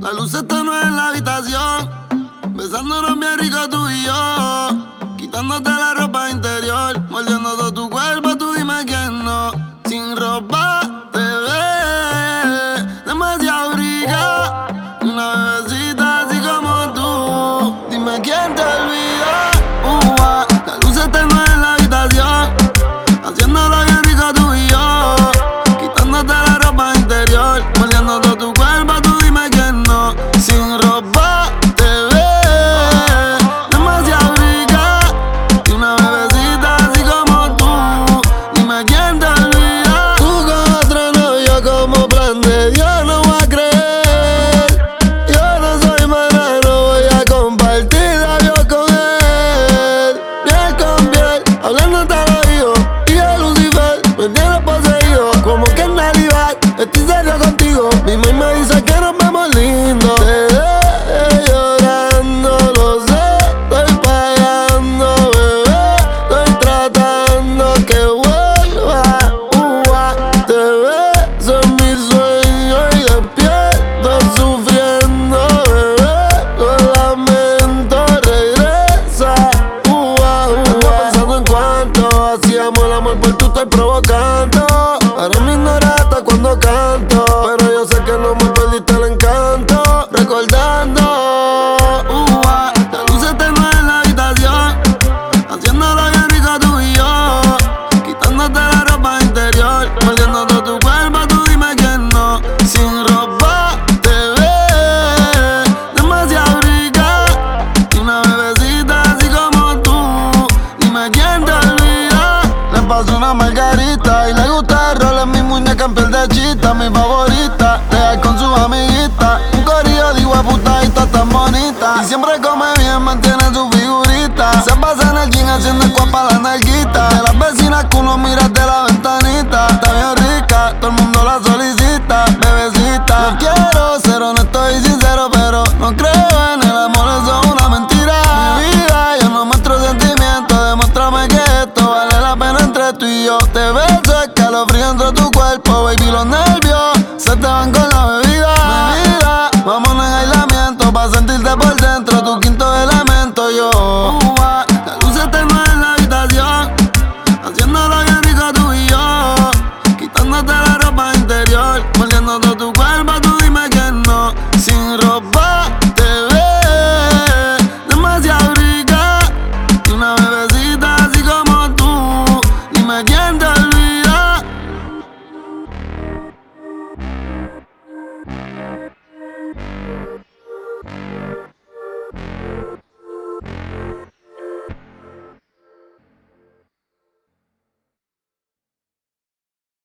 La luz está tenue en la habitación, besándonos bien rico tú y yo, quitándote la ropa interior, mordiendo todo tu cuerpo, tú dime quién no. Sin ropa te ves demasiado rica, una bebecita así como tú. Dime quién te olvidó. La luz está tenue en la habitación, haciéndolo bien rico tú y yo, quitándote la ropa interior, mordiendo todo tu cuerpo, tú dime quién no. Sin ropa te ves demasiado rica, y una bebecita así como tú. Dime quién te olvida. Tú con otro novio como plan de Dios no voy a creer. Yo no soy maná, no voy a compartir labios con él. Piel con piel, hablando te lo digo, y yo Lucifer me tiene poseído. Como que en realidad estoy serio contigo. Mi mamá me dice que nos vemos lindo. Te dejé llorando, lo sé, estoy pagando, bebé. Estoy tratando que vuelva. Te beso en mis sueños y despierto sufriendo, bebé. Con lamento regresa. Ando pensando en cuánto hacíamos el amor por tú estoy provocando. Ahora me ignoras hasta cuando canto, pero yo sé que no me perdiste el encanto. Recordando, la luz está tenue en la habitación, haciéndolo bien rico tú y yo, quitándote la ropa interior, mordiendo todo tu cuerpo, tú dime quién no. Sin ropa te ves demasiado rica, y una bebecita así como tú. Dime quién te olvida. Le paso una margarita y le gusta el rol en mi muñeca en piel de chita. Mi favorita, leal con sus amiguitas, un corillo de hueputa y está tan bonita. Y siempre come bien, mantiene su figurita. Se pasa en el gym haciendo squat pa' la nalguita. De las vecinas que uno mira de la